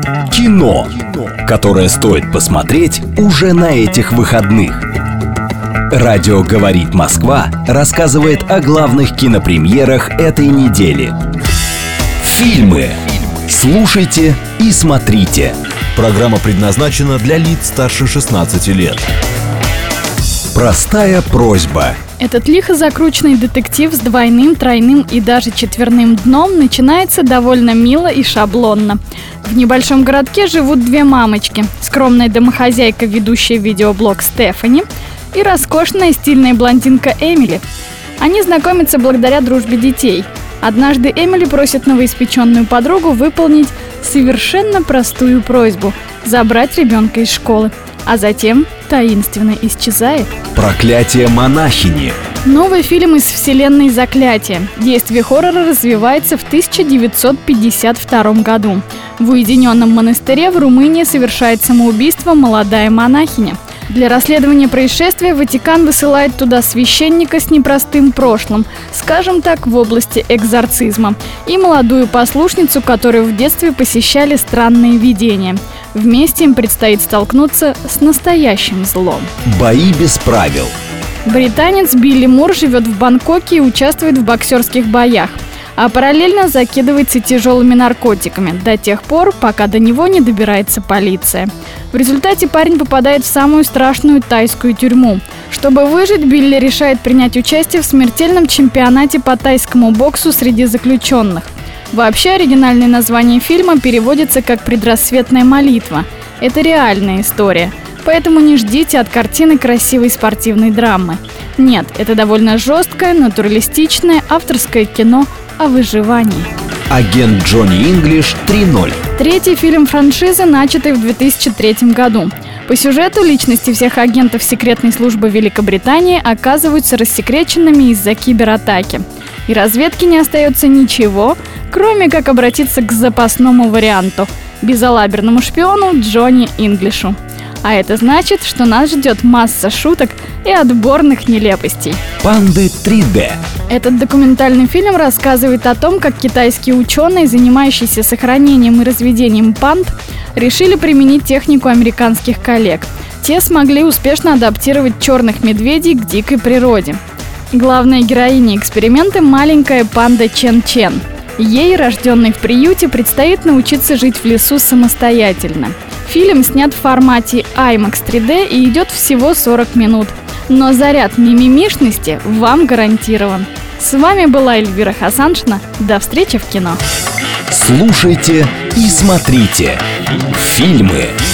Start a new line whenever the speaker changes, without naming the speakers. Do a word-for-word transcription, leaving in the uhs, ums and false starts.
Кино, которое стоит посмотреть уже на этих выходных. Радио «Говорит Москва» рассказывает о главных кинопремьерах этой недели. Фильмы. Слушайте и смотрите.
Программа предназначена для лиц старше шестнадцати лет.
Простая просьба.
Этот лихо закрученный детектив с двойным, тройным и даже четверным дном начинается довольно мило и шаблонно. В небольшом городке живут две мамочки. Скромная домохозяйка, ведущая видеоблог Стефани, и роскошная стильная блондинка Эмили. Они знакомятся благодаря дружбе детей. Однажды Эмили просит новоиспеченную подругу выполнить совершенно простую просьбу – забрать ребенка из школы. А затем таинственно исчезает.
Проклятие монахини.
Новый фильм из вселенной «Заклятие». Действие хоррора развивается в тысяча девятьсот пятьдесят втором году. В уединенном монастыре в Румынии совершает самоубийство молодая монахиня. Для расследования происшествия Ватикан высылает туда священника с непростым прошлым, скажем так, в области экзорцизма, и молодую послушницу, которую в детстве посещали странные видения. Вместе им предстоит столкнуться с настоящим злом.
Бои без правил.
Британец Билли Мур живет в Бангкоке и участвует в боксерских боях, а параллельно закидывается тяжелыми наркотиками до тех пор, пока до него не добирается полиция. В результате парень попадает в самую страшную тайскую тюрьму. Чтобы выжить, Билли решает принять участие в смертельном чемпионате по тайскому боксу среди заключенных. Вообще, оригинальное название фильма переводится как «Предрассветная молитва». Это реальная история, поэтому не ждите от картины красивой спортивной драмы. Нет, это довольно жесткое, натуралистичное авторское кино о выживании.
Агент Джонни Инглиш три ноль.
Третий фильм франшизы, начатый в две тысячи третьем году. По сюжету личности всех агентов секретной службы Великобритании оказываются рассекреченными из-за кибератаки. И разведке не остается ничего, кроме как обратиться к запасному варианту – безалаберному шпиону Джонни Инглишу. А это значит, что нас ждет масса шуток и отборных нелепостей.
Панды три дэ.
Этот документальный фильм рассказывает о том, как китайские ученые, занимающиеся сохранением и разведением панд, решили применить технику американских коллег. Те смогли успешно адаптировать черных медведей к дикой природе. Главная героиня эксперимента – маленькая панда Чен-Чен. Ей, рожденной в приюте, предстоит научиться жить в лесу самостоятельно. Фильм снят в формате аймакс три дэ и идет всего сорок минут. Но заряд мимимишности вам гарантирован. С вами была Эльвира Хасаншина. До встречи в кино.
Слушайте и смотрите фильмы.